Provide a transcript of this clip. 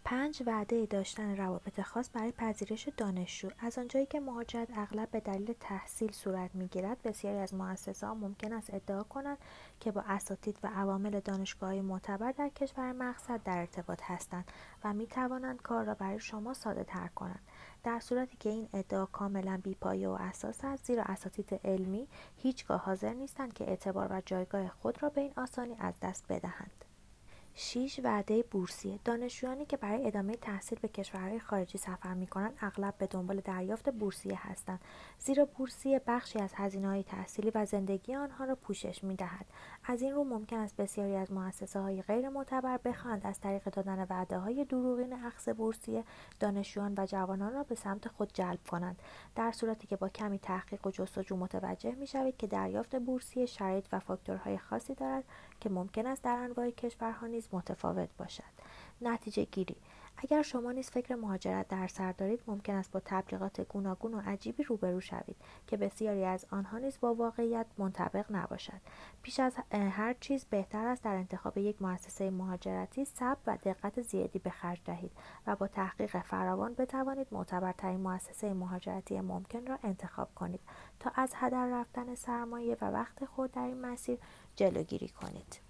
5 وعده داشتن روابط خاص برای پذیرش دانشجو. از آنجایی که مهاجرت اغلب به دلیل تحصیل صورت می‌گیرد، بسیاری از مؤسسه‌ها ممکن است ادعا کنند که با اساتید و عوامل دانشگاه‌های معتبر در کشور مقصد در ارتباط هستند و می‌توانند کار را برای شما ساده‌تر کنند، در صورتی که این ادعا کاملا بی‌پایه و اساس است، زیرا اساتید علمی هیچگاه حاضر نیستند که اعتبار و جایگاه خود را به این آسانی از دست بدهند. 6 وعده بورسیه. دانشجویانی که برای ادامه تحصیل به کشورهای خارجی سفر می‌کنند اغلب به دنبال دریافت بورسیه هستند، زیرا بورسیه بخشی از هزینه‌های تحصیلی و زندگی آنها را پوشش می‌دهد. از این رو ممکن است بسیاری از مؤسسه‌های غیر معتبر بخواهند از طریق دادن وعده‌های دروغین اخذ بورسیه دانشجویان و جوانان را به سمت خود جلب کنند، در صورتی که با کمی تحقیق و جستجو متوجه می‌شوید که دریافت بورسیه شرایط و فاکتورهای خاصی دارد که ممکن است در انواع کشورها نیز متفاوت باشد. نتیجه گیری: اگر شما نیز فکر مهاجرت در سر دارید، ممکن است با تبلیغات گوناگون و عجیبی روبرو شوید که بسیاری از آنها نیز با واقعیت منطبق نباشد. پیش از هر چیز بهتر است در انتخاب یک مؤسسه مهاجرتی صبر و دقت زیادی به خرج دهید و با تحقیق فراوان بتوانید معتبرترین مؤسسه مهاجرتی ممکن را انتخاب کنید تا از هدر رفتن سرمایه و وقت خود در این مسیر جلوگیری کنید.